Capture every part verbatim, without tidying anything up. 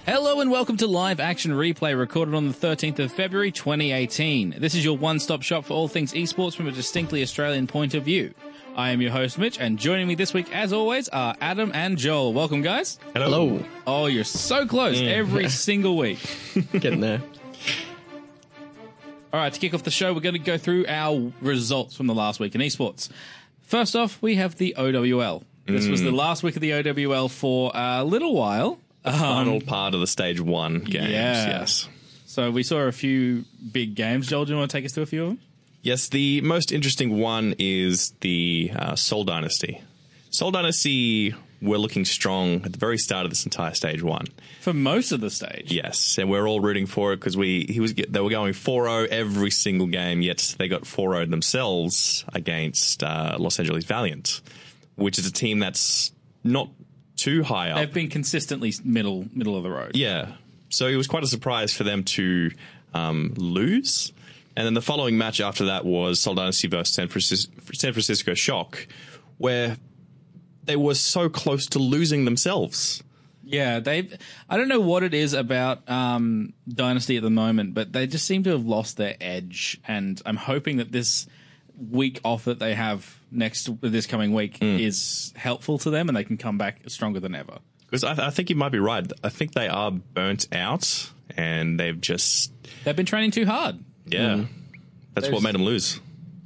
Hello and welcome to Live Action Replay, recorded on the thirteenth of February twenty eighteen. This is your one-stop shop for all things esports from a distinctly Australian point of view. I am your host, Mitch, and joining me this week, as always, are Adam and Joel. Welcome, guys. Hello. Hello. Oh, you're so close Mm. every single week. Getting there. All right, to kick off the show, we're going to go through our results from the last week in esports. First off, we have the O W L. This was the last week of the O W L for a little while. The final part of the stage one games, yeah. yes. So we saw a few big games. Joel, do you want to take us to a few of them? Yes, the most interesting one is the uh, Seoul Dynasty. Seoul Dynasty were looking strong at the very start of this entire stage one. For most of the stage. Yes, and we're all rooting for it because we he was they were going four oh every single game, yet they got four oh themselves against uh, Los Angeles Valiant, which is a team that's not too high up. They've been consistently middle middle of the road. Yeah. So it was quite a surprise for them to um, lose. And then the following match after that was Seoul Dynasty versus San Francisco, San Francisco Shock, where they were so close to losing themselves. Yeah, they. I don't know what it is about um, Dynasty at the moment, but they just seem to have lost their edge. And I'm hoping that this week off that they have next this coming week mm. is helpful to them, and they can come back stronger than ever. Because I, th- I think you might be right. I think they are burnt out, and they've just they've been training too hard. Yeah, mm. that's There's, what made them lose.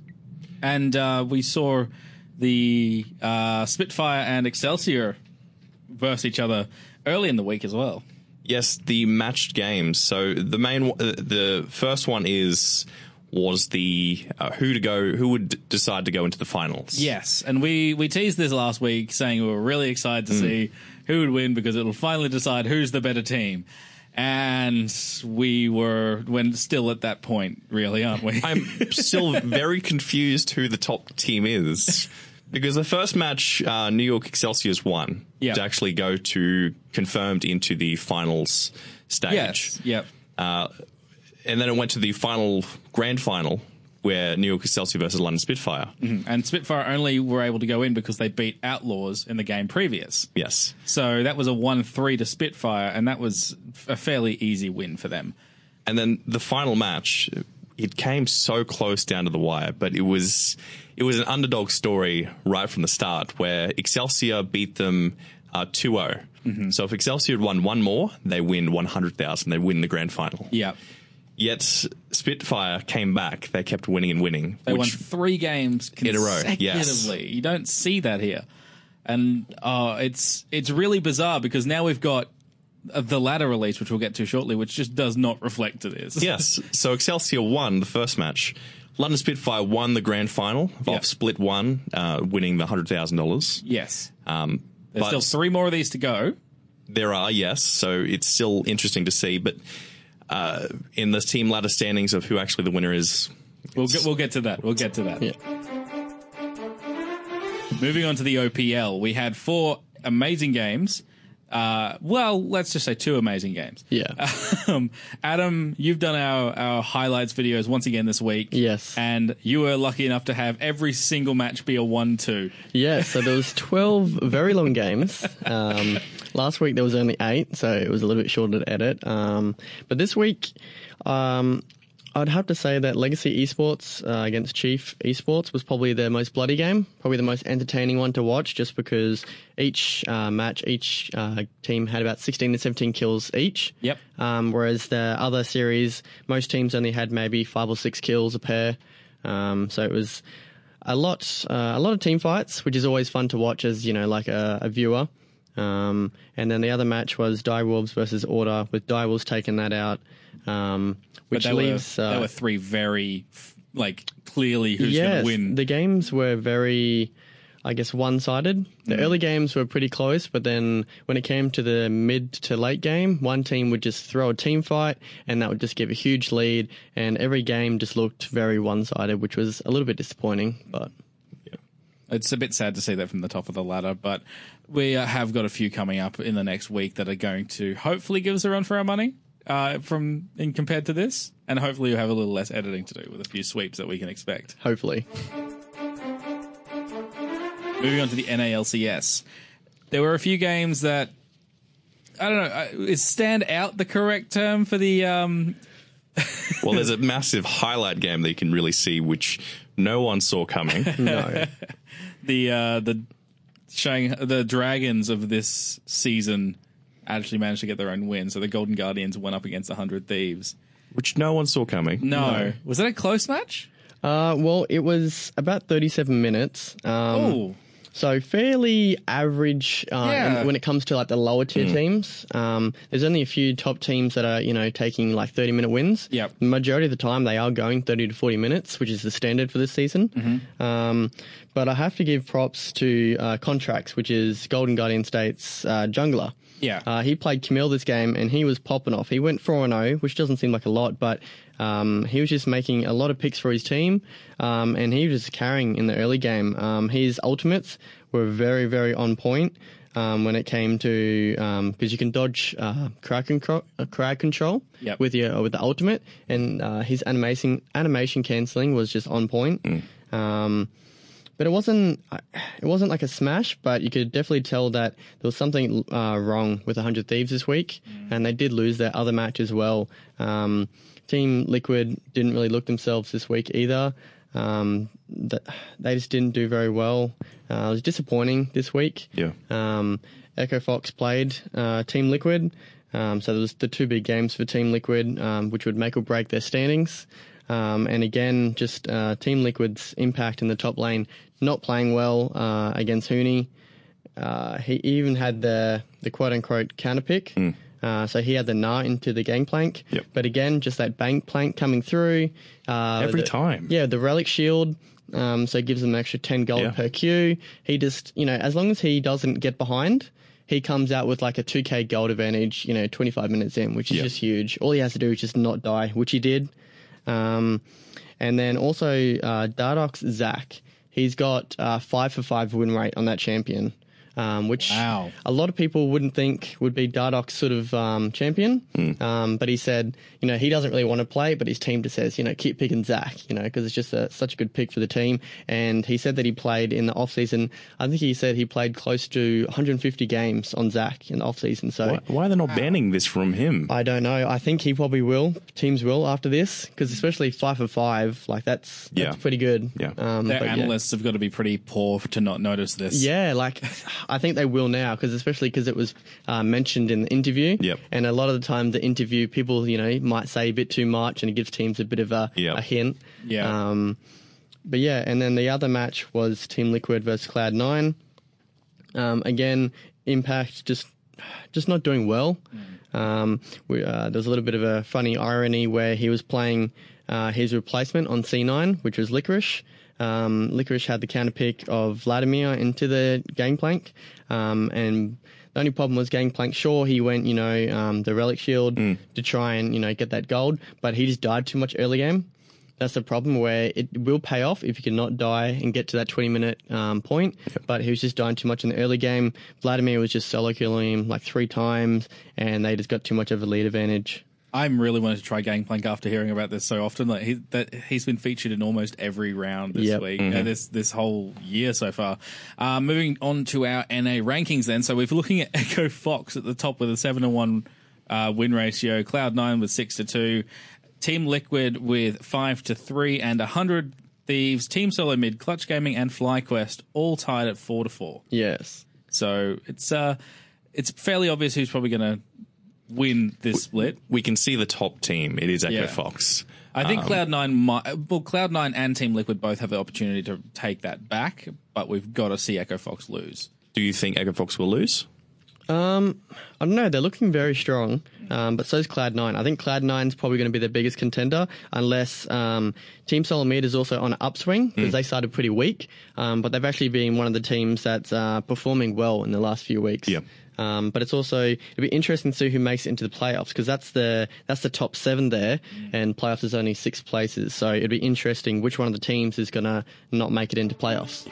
And uh, we saw the uh, Spitfire and Excelsior versus each other early in the week as well. Yes, the matched games. So the main, uh, the first one is was the uh, who to go, who would d- decide to go into the finals. Yes, and we we teased this last week, saying we were really excited to mm. see who would win because it'll finally decide who's the better team. And we were when still at that point, really, aren't we? I'm still very confused who the top team is. Because the first match, uh, New York Excelsiors won yep. to actually go to confirmed into the finals stage. Yes, yep. Uh, and then it went to the final grand final where New York Excelsior versus London Spitfire. Mm-hmm. And Spitfire only were able to go in because they beat Outlaws in the game previous. Yes. So that was a one three to Spitfire, and that was a fairly easy win for them. And then the final match, it came so close down to the wire, but it was it was an underdog story right from the start where Excelsior beat them uh, two oh. Mm-hmm. So if Excelsior had won one more, they win one hundred thousand. They win the grand final. Yeah. Yet Spitfire came back. They kept winning and winning. They won three games consecutively. In a row. Yes. You don't see that here. And uh, it's it's really bizarre because now we've got the ladder release, which we'll get to shortly, which just does not reflect to this. Yes. So Excelsior won the first match. London Spitfire won the grand final. Volf yep. split one, uh, winning the one hundred thousand dollars. Yes. Um, There's still three more of these to go. There are, yes. So it's still interesting to see. But uh, in the team ladder standings of who actually the winner is... We'll get, we'll get to that. We'll get to that. Yeah. Moving on to the O P L, we had four amazing games. Uh, well, let's just say two amazing games. Yeah. Um, Adam, you've done our, our highlights videos once again this week. Yes. And you were lucky enough to have every single match be a one two. Yeah, so there was twelve very long games. Um, last week there was only eight, so it was a little bit shorter to edit. Um, but this week... Um, I'd have to say that Legacy Esports uh, against Chief Esports was probably the most bloody game, probably the most entertaining one to watch, just because each uh, match, each uh, team had about sixteen to seventeen kills each. Yep. Um, whereas the other series, most teams only had maybe five or six kills a pair. Um, so it was a lot, uh, a lot of team fights, which is always fun to watch as, you know, like a, a viewer. Um, and then the other match was Direwolves versus Order, with Direwolves taking that out. Um, which but leaves... Were, uh, there were three very, like, clearly who's yes, going to win. The games were very, I guess, one-sided. The mm. early games were pretty close, but then when it came to the mid to late game, one team would just throw a team fight, and that would just give a huge lead, and every game just looked very one-sided, which was a little bit disappointing, but... Yeah. It's a bit sad to see that from the top of the ladder, but we uh, have got a few coming up in the next week that are going to hopefully give us a run for our money. Uh, from in compared to this, and hopefully you'll have a little less editing to do with a few sweeps that we can expect. Hopefully. Moving on to the N A L C S. There were a few games that I don't know. uh, Is stand out the correct term for the? Um, Well, there's a massive highlight game that you can really see, which no one saw coming. No. the uh, the showing the Dragons of this season actually managed to get their own win. So the Golden Guardians went up against one hundred Thieves. Which no one saw coming. No. No. Was that a close match? Uh, well, it was about thirty-seven minutes. Um, Oh. So fairly average uh, Yeah. when it comes to like the lower tier teams. Um, there's only a few top teams that are, you know, taking like thirty minute wins. Yep. The majority of the time they are going thirty to forty minutes, which is the standard for this season. Mm-hmm. Um, but I have to give props to uh, Contracts, which is Golden Guardian State's uh, jungler. Yeah. Uh, he played Camille this game and he was popping off. He went four and oh, which doesn't seem like a lot, but um, he was just making a lot of picks for his team, um, and he was just carrying in the early game. Um, his ultimates were very, very on point um, when it came to because um, you can dodge uh, crowd control, uh, crowd control Yep. with your with the ultimate, and uh, his animation animation cancelling was just on point. Um, But it wasn't it wasn't like a smash, but you could definitely tell that there was something uh, wrong with one hundred Thieves this week, and they did lose their other match as well. Um, Team Liquid didn't really look themselves this week either. Um, th- they just didn't do very well. Uh, it was disappointing this week. Yeah. Um, Echo Fox played uh, Team Liquid, um, so there was the two big games for Team Liquid, um, which would make or break their standings. Um, and again, just uh, Team Liquid's impact in the top lane, not playing well uh, against Huni. Uh, he even had the the quote unquote counter pick, mm. uh, so he had the Gnar into the gangplank. Yep. But again, just that bank plank coming through uh, Every the, time. Yeah, the relic shield. Um, so it gives him an extra ten gold Yeah. per Q. He just, you know, as long as he doesn't get behind, he comes out with like a two K gold advantage, you know, twenty-five minutes in, which is Yeah. just huge. All he has to do is just not die, which he did. Um, and then also uh, Dardoch's Zach. He's got uh, five for five win rate on that champion, um, which Wow. a lot of people wouldn't think would be Dardoch's sort of um, champion. Mm. Um, but he said, you know, he doesn't really want to play, but his team just says, you know, keep picking Zach, you know, because it's just a, such a good pick for the team. And he said that he played in the off season. I think he said he played close to one hundred fifty games on Zach in the off season. So Why, why are they not banning this from him? I don't know. I think he probably will. Teams will after this, because especially five for five, like that's, that's Yeah. pretty good. Yeah. Um, Their but yeah. analysts have got to be pretty poor to not notice this. Yeah, like I think they will now, because especially because it was uh, mentioned in the interview. Yep. And a lot of the time, the interview people, you know, might say a bit too much, and it gives teams a bit of a, Yep. a hint. Yeah. Um, but yeah, and then the other match was Team Liquid versus Cloud Nine. Um, again, Impact just just not doing well. Um, we, uh, there was a little bit of a funny irony where he was playing uh, his replacement on C nine, which was Licorice. Um, Licorice had the counter pick of Vladimir into the gangplank, um, and the only problem was gangplank. Sure, he went, you know, um, the relic shield to try and, you know, get that gold, but he just died too much early game. That's the problem, where it will pay off if you can not die and get to that twenty minute um, point. But he was just dying too much in the early game. Vladimir was just solo killing him like three times, and they just got too much of a lead advantage. I'm really wanting to try Gangplank after hearing about this so often. Like he, that he's been featured in almost every round this Yep. week, uh, this this whole year so far. Uh, moving on to our N A rankings, then. So we're looking at Echo Fox at the top with a seven to one uh, win ratio. Cloud Nine with six to two. Team Liquid with five to three, and a hundred Thieves, Team Solo Mid, Clutch Gaming, and FlyQuest all tied at four to four. Yes. So it's uh, it's fairly obvious who's probably going to win this split. We can see the top team. It is Echo Yeah. Fox. I think Um, Cloud Nine might. Well, Cloud Nine and Team Liquid both have the opportunity to take that back, but we've got to see Echo Fox lose. Do you think Echo Fox will lose? Um, I don't know. They're looking very strong, um, but so's Cloud Nine. I think Cloud Nine's probably going to be their biggest contender, unless um, Team Solomid is also on an upswing, because they started pretty weak, um, but they've actually been one of the teams that's uh, performing well in the last few weeks. Yeah. Um, but it's also it'll be interesting to see who makes it into the playoffs, because that's the that's the top seven there, and playoffs is only six places. So it'd be interesting which one of the teams is going to not make it into playoffs.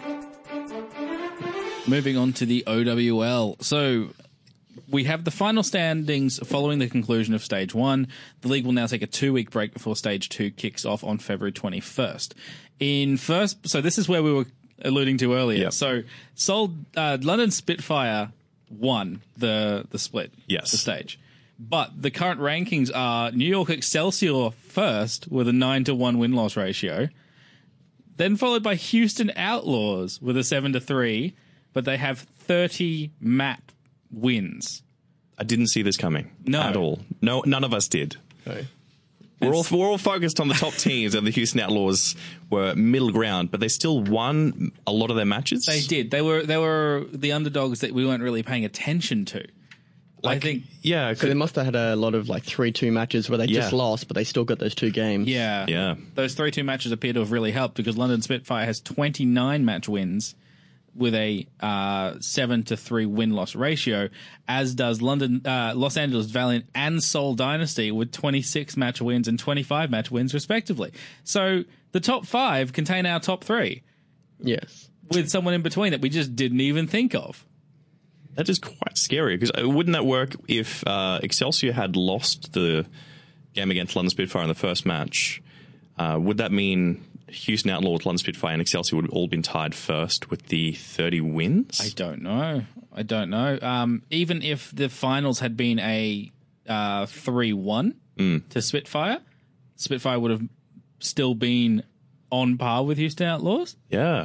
Moving on to the O W L. So we have the final standings following the conclusion of Stage one. The league will now take a two-week break before Stage two kicks off on February twenty-first. In first, so this is where we were alluding to earlier. Yep. So Sol, uh, London Spitfire won the the split, Yes. the stage. But the current rankings are New York Excelsior first with a nine to one win loss ratio, then followed by Houston Outlaws with a seven to three, but they have thirty map wins. I didn't see this coming No. at all. No, none of us did. Okay. We're all, we're all focused on the top teams, and the Houston Outlaws were middle ground, but they still won a lot of their matches. They did. They were they were the underdogs that we weren't really paying attention to. Like, I think, yeah, So they must have had a lot of like three two matches where they just Yeah. lost, but they still got those two games. yeah, Yeah. Those three two matches appear to have really helped because London Spitfire has twenty-nine match wins with a uh, seven to three win loss ratio, as does London, uh, Los Angeles Valiant and Seoul Dynasty with twenty-six match wins and twenty-five match wins respectively. So the top five contain our top three Yes. with someone in between that we just didn't even think of. That is quite scary, because wouldn't that work if uh, Excelsior had lost the game against London Spitfire in the first match? Uh, would that mean Houston Outlaws, London Spitfire, and Excelsior would have all been tied first with the thirty wins? I don't know. I don't know. Um, even if the finals had been a uh, three one to Spitfire, Spitfire would have still been on par with Houston Outlaws. Yeah.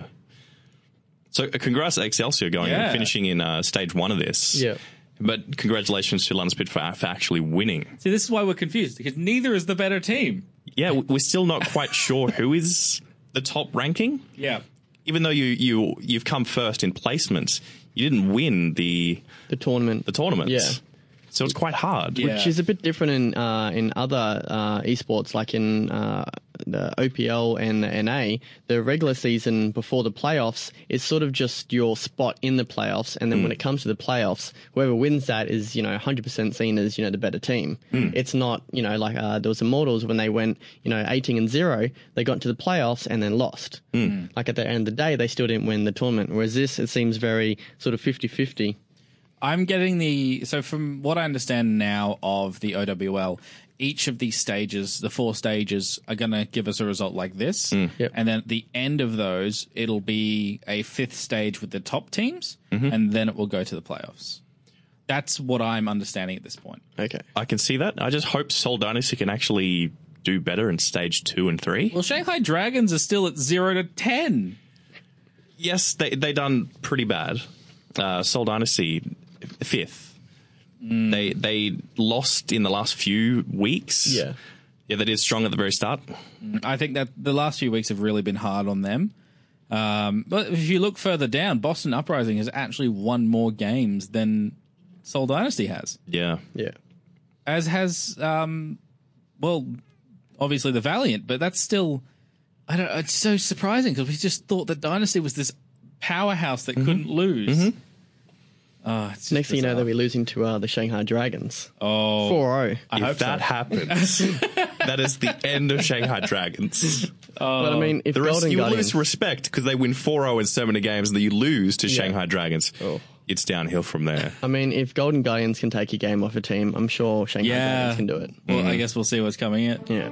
So uh, congrats to Excelsior going Yeah. and finishing in uh, stage one of this. Yeah. But congratulations to London Spitfire for actually winning. See, this is why we're confused, because neither is the better team. Yeah, w- we're still not quite sure who is the top ranking. Yeah. Even though you, you, you've come first in placements, you didn't win the The tournament. the tournaments. Yeah. So it's quite hard. Yeah. Which is a bit different in uh, in other uh, esports, like in uh, the O P L and the N A. The regular season before the playoffs is sort of just your spot in the playoffs, and then when it comes to the playoffs, whoever wins that is, you know, one hundred percent seen as, you know, the better team. It's not, you know, like uh, there was Immortals when they went, you know, eighteen and zero, they got into the playoffs and then lost. Like at the end of the day, they still didn't win the tournament. Whereas this, it seems very sort of fifty-fifty. I'm getting the... So from what I understand now of the O W L, each of these stages, the four stages, are going to give us a result like this. Yep. And then at the end of those, it'll be a fifth stage with the top teams, and then it will go to the playoffs. That's what I'm understanding at this point. Okay. I can see that. I just hope Seoul Dynasty can actually do better in stage two and three. Well, Shanghai Dragons are still at zero to ten. Yes, they they done pretty bad. Uh, Seoul Dynasty fifth. They they lost in the last few weeks. Yeah. Yeah, they did strong at the very start. I think that the last few weeks have really been hard on them. Um, but if you look further down, Boston Uprising has actually won more games than Seoul Dynasty has, Yeah. Yeah. as has, um, well, obviously the Valiant, but that's still, I don't. It's so surprising because we just thought that Dynasty was this powerhouse that couldn't lose. Oh, it's just Next thing you know, bizarre. they'll be losing to uh, the Shanghai Dragons. Oh, four oh. I if hope that so. happens, that is the end of Shanghai Dragons. But I mean, if The rest, Golden you Guardians... lose respect because they win four oh in so many games, and then you lose to Shanghai Dragons. Oh. It's downhill from there. I mean, if Golden Guardians can take a game off a team, I'm sure Shanghai Yeah. Dragons can do it. Well, I guess we'll see what's coming in. Yeah.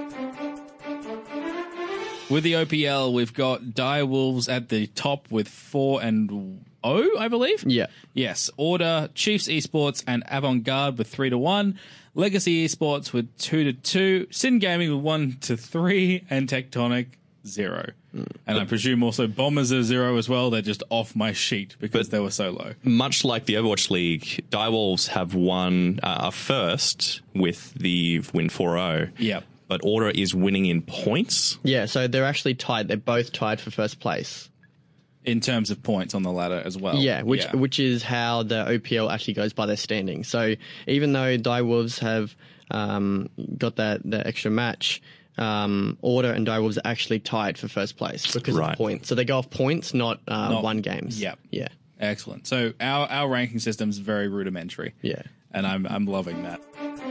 With the O P L, we've got Dire Wolves at the top with four and oh, I believe. Yeah. Yes. Order, Chiefs Esports, and Avant Garde with three to one. Legacy Esports with two to two. Sin Gaming with one to three, and Tectonic zero. And I presume also Bombers are zero as well. They're just off my sheet because But- they were so low. Much like the Overwatch League, Direwolves have won uh, a first with the win four oh. Yep. But Order is winning in points. Yeah, so they're actually tied. They're both tied for first place. In terms of points on the ladder as well. Yeah, which Yeah. which is how the O P L actually goes by their standing. So even though Direwolves have um, got that, that extra match, um, Order and Direwolves are actually tied for first place because Right. of points. So they go off points, not, uh, Not- one games. Yep. Yeah. Excellent. So our, our ranking system is very rudimentary. Yeah. And I'm I'm loving that.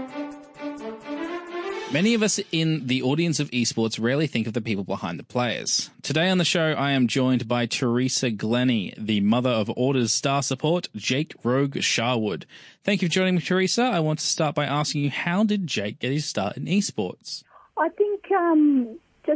Many of us in the audience of esports rarely think of the people behind the players. Today on the show, I am joined by Teresa Glennie, the mother of Order's star support, Jake Rogue Sharwood. Thank you for joining me, Teresa. I want to start by asking you, how did Jake get his start in esports? I think um, just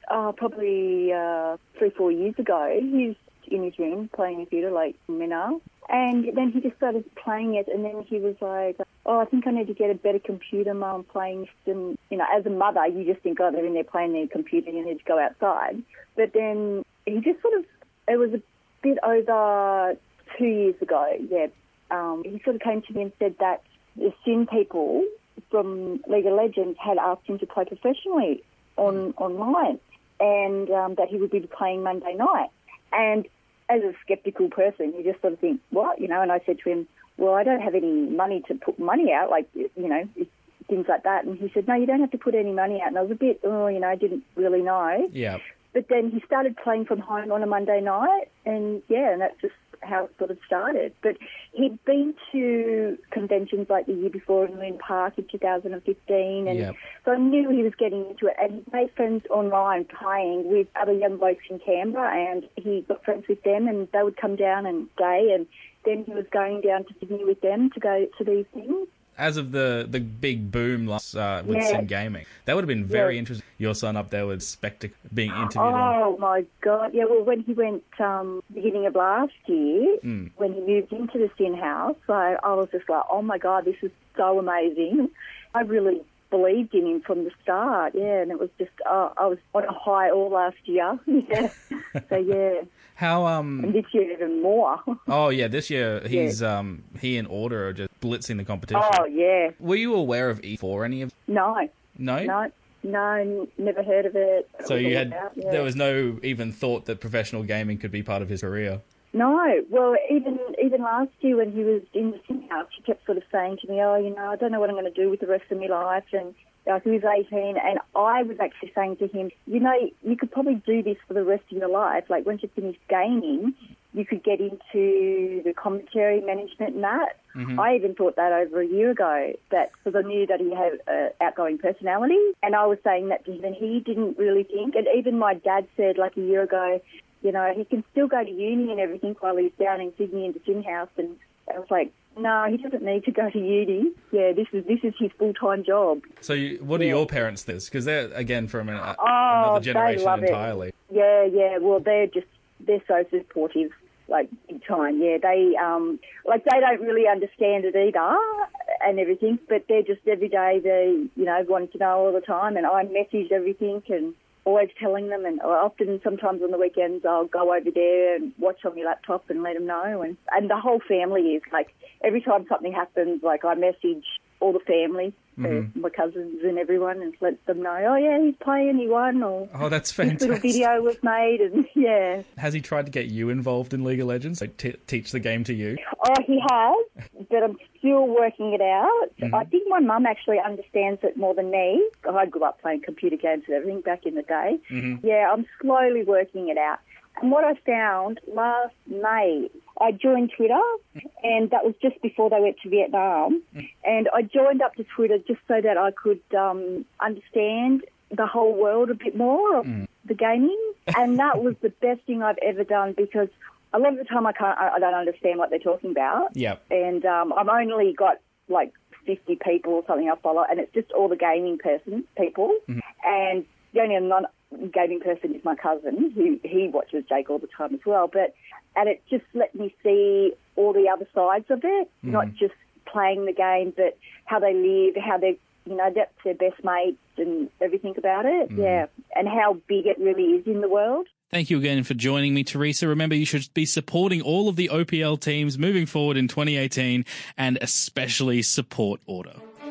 uh, probably uh, three, four years ago. He was in his room playing computer like Minna. And then he just started playing it, and then he was like, oh, I think I need to get a better computer, Mum, playing. And, you know, as a mother, you just think, oh, they're in there playing their computer, you need to go outside. But then he just sort of, it was a bit over two years ago, yeah, um, he sort of came to me and said that the Sin people from League of Legends had asked him to play professionally on online, and um, that he would be playing Monday night. And as a sceptical person, you just sort of think, what? You know, and I said to him, well, I don't have any money to put money out, like, you know, things like that. And he said, no, you don't have to put any money out. And I was a bit, oh, you know, I didn't really know. Yeah. But then he started playing from home on a Monday night, and, yeah, and that's just how it sort of started. But he'd been to conventions like the year before in Lynn Park in two thousand fifteen, and yep. so I knew he was getting into it. And he made friends online playing with other young blokes in Canberra, and he got friends with them, and they would come down and stay, and then he was going down to Sydney with them to go to these things. As of the, the big boom uh, with yeah. Sim Gaming, that would have been very yeah. interesting. Your son up there with Spectre being interviewed. Oh, on. my God. Yeah, well, when he went um, beginning of last year, mm. when he moved into the Sin House, so I was just like, oh, my God, this is so amazing. I really believed in him from the start, yeah, and it was just, uh, I was on a high all last year. yeah. So, yeah. How um and this year even more. Oh yeah, this year he's yeah. um he and Order are just blitzing the competition. Oh yeah. Were you aware of E four any of? No. No. No. No, n- never heard of it. So you had about, yeah. there was no even thought that professional gaming could be part of his career. No. Well, even even last year when he was in the Sin House, he kept sort of saying to me, "Oh, you know, I don't know what I'm going to do with the rest of my life," and. Like he was eighteen, and I was actually saying to him, you know, you could probably do this for the rest of your life. Like, once you finish gaming, you could get into the commentary management and that. Mm-hmm. I even thought that over a year ago, that because I knew that he had an outgoing personality, and I was saying that to him, and he didn't really think. And even my dad said, like, a year ago, you know, he can still go to uni and everything while he's down in Sydney in the Sin House, and I was like, no, he doesn't need to go to uni. Yeah, this is this is his full-time job. So you, what yeah. are your parents this? Because they're, again, from an, a, oh, another generation they love entirely. It. Yeah, yeah, well, they're just, they're so supportive, like, big time. Yeah, they, um, like, they don't really understand it either and everything, but they're just every day, they, you know, wanting to know all the time, and I message everything and always telling them, and often sometimes on the weekends I'll go over there and watch on my laptop and let them know, and, and the whole family is, like, every time something happens, like, I message all the family, mm-hmm. my cousins and everyone, and let them know, oh, yeah, he's playing, he won, or oh, that's fantastic. This little video was made, and, yeah. Has he tried to get you involved in League of Legends, like t- teach the game to you? Oh, he has, but I'm still working it out. Mm-hmm. I think my mum actually understands it more than me. I grew up playing computer games and everything back in the day. Mm-hmm. Yeah, I'm slowly working it out. And what I found last May, I joined Twitter, and that was just before they went to Vietnam. And I joined up to Twitter just so that I could um, understand the whole world a bit more of mm. the gaming. And that was the best thing I've ever done, because a lot of the time I can't, I don't understand what they're talking about. Yep. And um, I've only got like fifty people or something I follow, and it's just all the gaming person people. Mm-hmm. And the only non gaming person is my cousin, who he watches Jake all the time as well. But and it just let me see all the other sides of it, mm. not just playing the game, but how they live, how they, you know, that's their best mates and everything about it. Mm. Yeah, and how big it really is in the world. Thank you again for joining me, Teresa. Remember, you should be supporting all of the O P L teams moving forward in twenty eighteen, and especially support Order.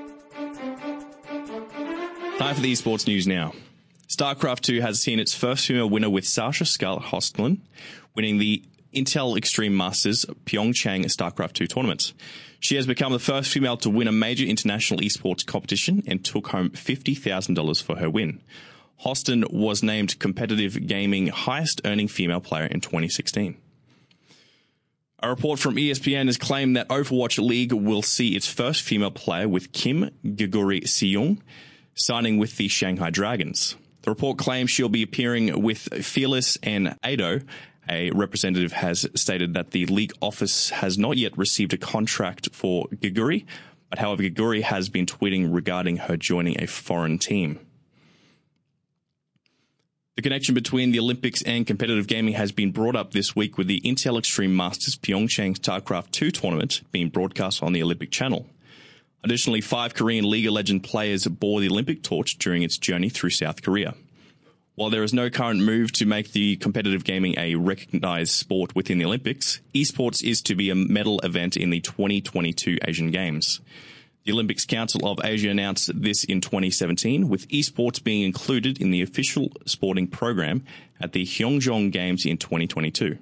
Time for the esports news now. StarCraft two has seen its first female winner with Sasha Scarlett Hostelin winning the Intel Extreme Masters Pyeongchang StarCraft two tournament. She has become the first female to win a major international esports competition and took home fifty thousand dollars for her win. Hostin was named Competitive Gaming highest earning female player in twenty sixteen. A report from E S P N has claimed that Overwatch League will see its first female player with Kim Giguri Seung signing with the Shanghai Dragons. The report claims she'll be appearing with Fearless and Ado. A representative has stated that the league office has not yet received a contract for Giguri, but however, Giguri has been tweeting regarding her joining a foreign team. The connection between the Olympics and competitive gaming has been brought up this week with the Intel Extreme Masters Pyeongchang StarCraft two tournament being broadcast on the Olympic Channel. Additionally, five Korean League of Legends players bore the Olympic torch during its journey through South Korea. While there is no current move to make the competitive gaming a recognised sport within the Olympics, esports is to be a medal event in the twenty twenty-two Asian Games. The Olympics Council of Asia announced this in twenty seventeen, with esports being included in the official sporting program at the Hyeongjeong Games in twenty twenty-two.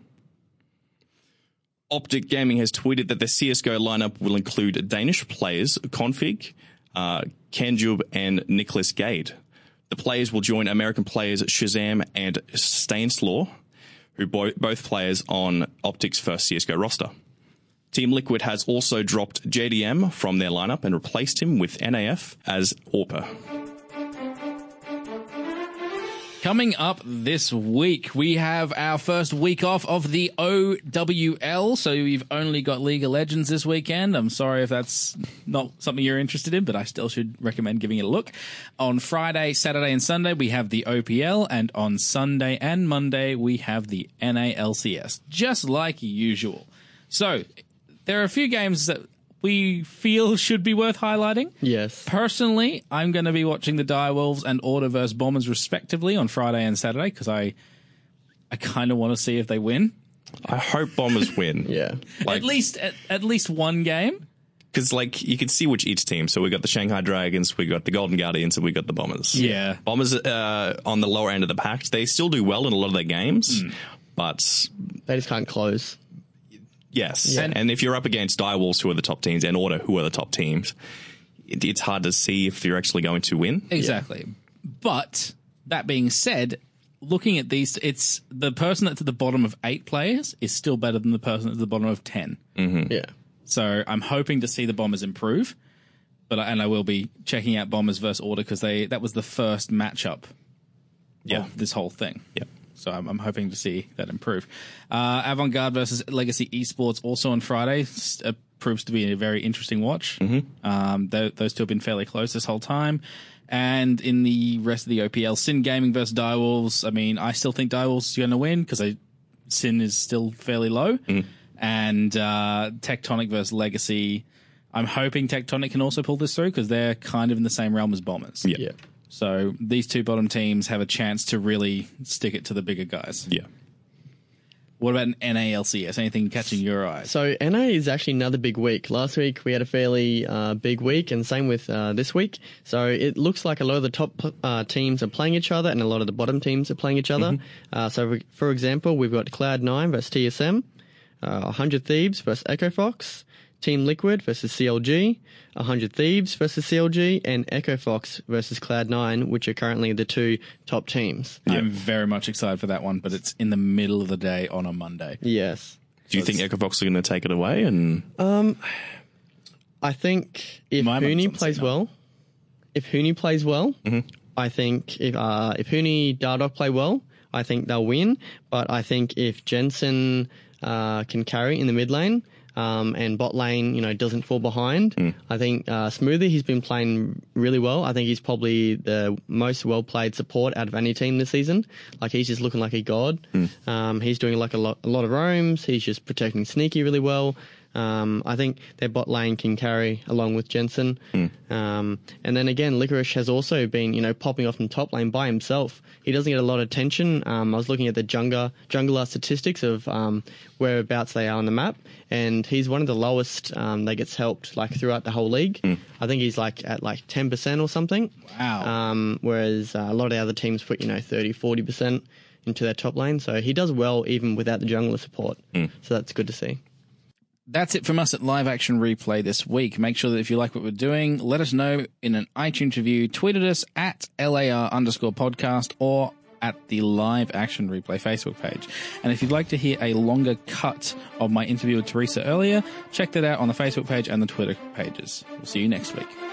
Optic Gaming has tweeted that the C S G O lineup will include Danish players Config, uh, Kanjub, and Nicholas Gade. The players will join American players Shazam and Stainslaw, who bo- both players on Optic's first C S G O roster. Team Liquid has also dropped J D M from their lineup and replaced him with N A F as Orpa. Coming up this week, we have our first week off of the O W L, so we've only got League of Legends this weekend. I'm sorry if that's not something you're interested in, but I still should recommend giving it a look. On Friday, Saturday, and Sunday, we have the O P L, and on Sunday and Monday, we have the N A L C S, just like usual. So, there are a few games that we feel should be worth highlighting. Yes. Personally, I'm going to be watching the Direwolves and Order versus Bombers respectively on Friday and Saturday because I I kind of want to see if they win. I hope Bombers win. Yeah. Like, at least at, at least one game. Because, like, you can see which each team. So we got the Shanghai Dragons, we got the Golden Guardians, and we got the Bombers. Yeah. Bombers uh, on the lower end of the pack. They still do well in a lot of their games, mm. but they just can't close. Yes, yeah. and, and if you're up against Direwolves, who are the top teams, and Order, who are the top teams, it, it's hard to see if you're actually going to win. Exactly. Yeah. But that being said, looking at these, it's the person that's at the bottom of eight players is still better than the person at the bottom of ten. Mm-hmm. Yeah. So I'm hoping to see the Bombers improve, but I, and I will be checking out Bombers versus Order because they that was the first matchup yeah. of this whole thing. Yeah. So I'm, I'm hoping to see that improve. Uh, Avant-Garde versus Legacy Esports also on Friday uh, proves to be a very interesting watch. Mm-hmm. Um, th- those two have been fairly close this whole time. And in the rest of the O P L, Sin Gaming versus Direwolves. I mean, I still think Direwolves is going to win because Sin is still fairly low. Mm. And uh, Tectonic versus Legacy. I'm hoping Tectonic can also pull this through because they're kind of in the same realm as Bombers. Yeah. Yeah. So these two bottom teams have a chance to really stick it to the bigger guys. Yeah. What about an N A L C S? Anything catching your eye? So N A is actually another big week. Last week we had a fairly uh, big week, and same with uh, this week. So it looks like a lot of the top uh, teams are playing each other, and a lot of the bottom teams are playing each other. Mm-hmm. Uh, so for example, we've got Cloud nine versus T S M, uh, one hundred Thieves versus Echo Fox, Team Liquid versus C L G, one hundred Thieves versus C L G, and Echo Fox versus Cloud nine, which are currently the two top teams. I'm very much excited for that one, but it's in the middle of the day on a Monday. Yes. Do you so think Echo Fox are going to take it away? And um, I think if My Huni plays well, if Huni plays well, mm-hmm. I think if uh, if Huni Dardok play well, I think they'll win. But I think if Jensen uh, can carry in the mid lane, Um, and bot lane, you know, doesn't fall behind. Mm. I think uh, Smoothie, he's been playing really well. I think he's probably the most well-played support out of any team this season. Like, he's just looking like a god. Mm. Um, he's doing like a lot, a lot of roams. He's just protecting Sneaky really well. Um, I think their bot lane can carry along with Jensen. Mm. Um, and then again, Licorice has also been, you know, popping off in top lane by himself. He doesn't get a lot of attention. Um, I was looking at the jungler, jungler statistics of um, whereabouts they are on the map, and he's one of the lowest um, that gets helped like throughout the whole league. Mm. I think he's like at like ten percent or something. Wow. Um, whereas uh, a lot of the other teams put, you know, thirty, forty percent into their top lane. So he does well even without the jungler support. Mm. So that's good to see. That's it from us at Live Action Replay this week. Make sure that if you like what we're doing, let us know in an iTunes review. Tweet at us at L A R underscore podcast or at the Live Action Replay Facebook page. And if you'd like to hear a longer cut of my interview with Teresa earlier, check that out on the Facebook page and the Twitter pages. We'll see you next week.